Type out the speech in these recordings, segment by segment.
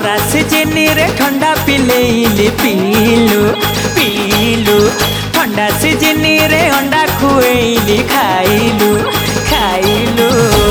खरा सीजनी रे ठंडा पिलेइली पीलू पीलू ठंडा सीजनी रे अंडा खुएइली खाइलू खाइलू।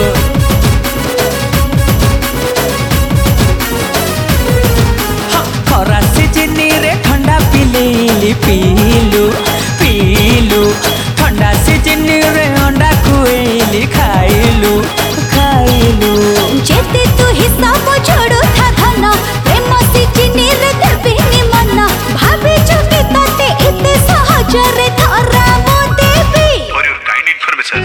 खरा सीजनी रे ठंडा पिलेइली पीलू पीलू ठंडा सीजनी रे अंडा खुएइली खाइलू खाइलू। जेते तू हिसाब छोड़ू था धन प्रेम सीजनी रे देबी मन भाभी चुकी तते इते सहज रे धरा मो देबी। For your kind information,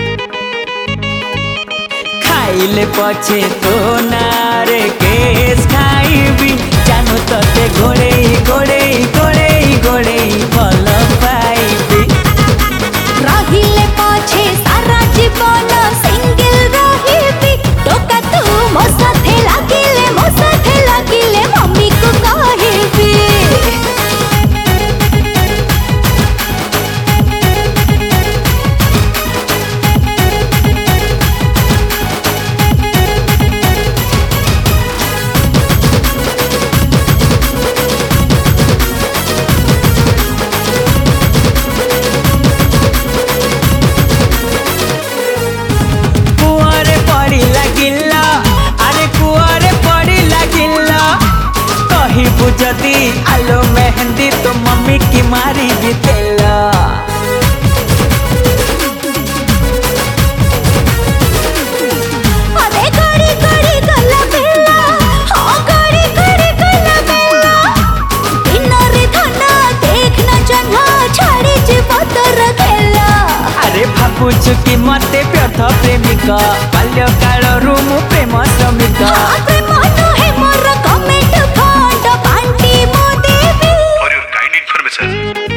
खाइले पछे तो नारे केस खाइबी जानू तते गोड़ेई गोड़ेई गोड़ेई गोड़ेई भल पाइबी। रहिले पछे सारा जीवन सिंगल रहिबी टोका तू मो साथे लागिले मम्मी को कहिबी। कुआरे पड़ी लागिला अरे कुआरे पड़ी लागिला कहिबू जदी आलो मेहंदी तो मम्मी की मारी भी तेला। अरे गड़ी गड़ी गला बेला हाँ गड़ी गड़ी गला बेला बिना रे धना देखना चन्हा छाड़ी जीव तर खेला। अरे भाବୁछु कि मते व्यर्थ प्रेमिका बाल्यकालरू मु प्रेम श्रमिक। प्रेम नुहे मोर कमेंट फंड बांटी मो देबी। for your kind information,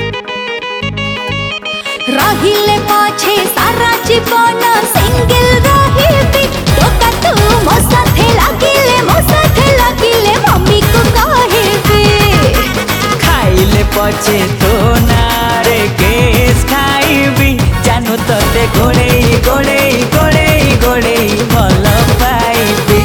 रहिले पछे सारा जीवन सिंगल रहिबी टोका तू मो साथे लागिले मम्मी को कहिबी। खाइले पछे तो नारे केस खाइबी जानू तते गोड़ेई गोड़ेई गोड़ेई गोड़ेई भल पाइबी।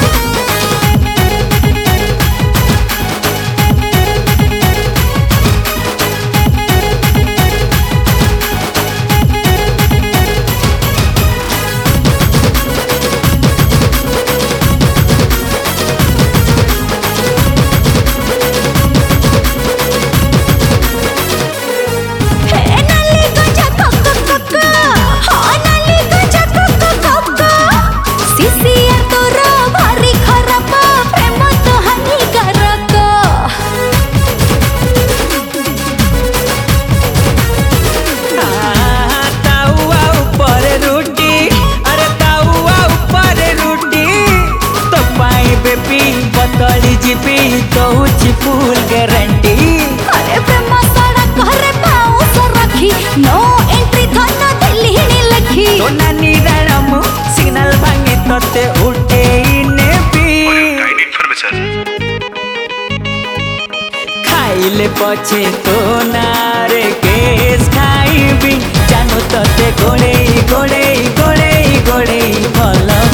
हे नली गजा कक कक हाँ नली गजा कक कक सिसिया तोर भारी खराब प्रेम तो हानिकारक। ताउआ ऊपर रोटी अरे ताउआ ऊपर रोटी तो पाई बेबी बतली जीबी दउची फुल गारंटी। अरे प्रेम सारा घरे पाउस रखी नो एंट्री धन दिल्ली लखी। तो नानी राणमु सिग्नल भांगे तते उठे नेबी। for your kind information, खाइले पछे तो नारे केस खाइबी जानू तते गोड़ेई गोड़ेई गोड़ेई गोड़ेई भल